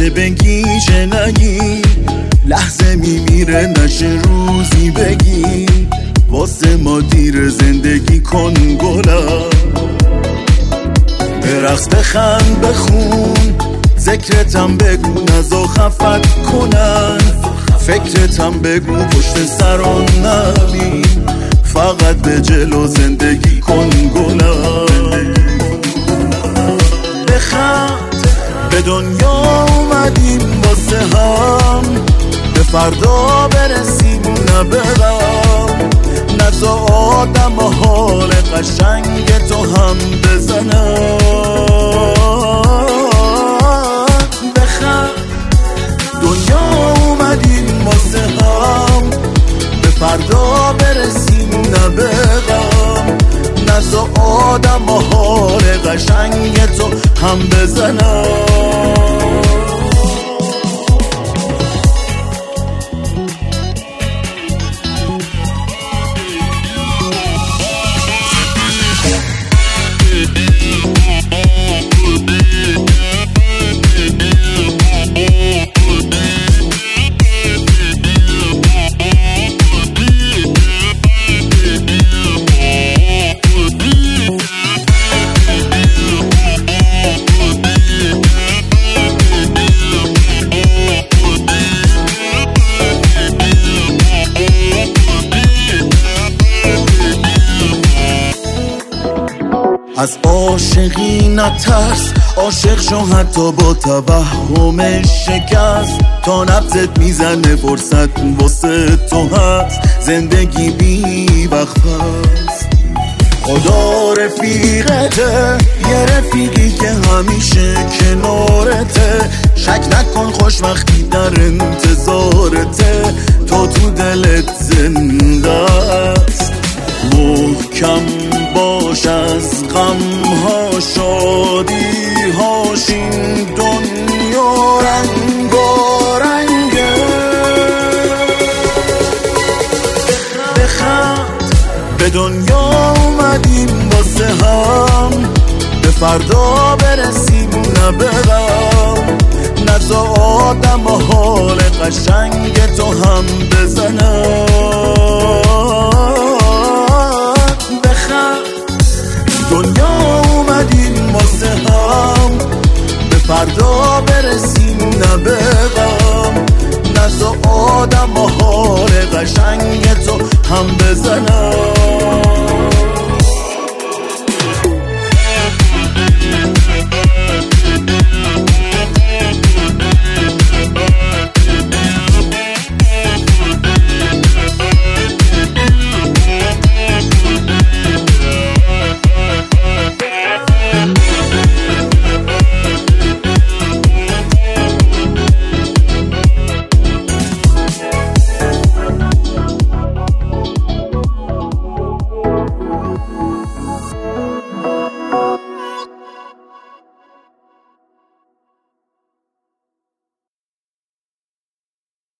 چه بگی چه نگی، لحظه میمیره نشه روزی بگی، واسه ما دیر زندگی کن گلم. برقص بخند بخون، ذکرتم بگو نزا خفت کنن، فکرتم بگو پشت سران نبین، فقط به جلو زندگی کن گلم. بخند به دنیا اومدیم واسه هم، به فردا برسیم نه برم، نزا آدم حال قشنگ تو هم بزنم. بخند دنیا اومدیم واسه هم، به فردا برسیم نه برم، نزا آدم حال قشنگ تو هم بزنم. از عاشقی نترس، عاشق شو حتی با توهم شکست، تا نبضت میزنه فرصت واسه تو هست، زندگی بی وقفست. خدا رفیقته، یه رفیقی که همیشه کنارته، شک نکن خوشبختی در انتظارته، تو دلت زنده است. محکم باش از غمها شادی هاش، این دنیا رنگارنگه. بخند به دنیا اومدیم واسه هم، به فردا برسیم نه برم، نزا آدم حال قشنگ تو هم بزنم. دنیا اومدیم واسه هم، به فردا برسیم نه برم، نزا آدم حال قشنگ تو هم بزنم.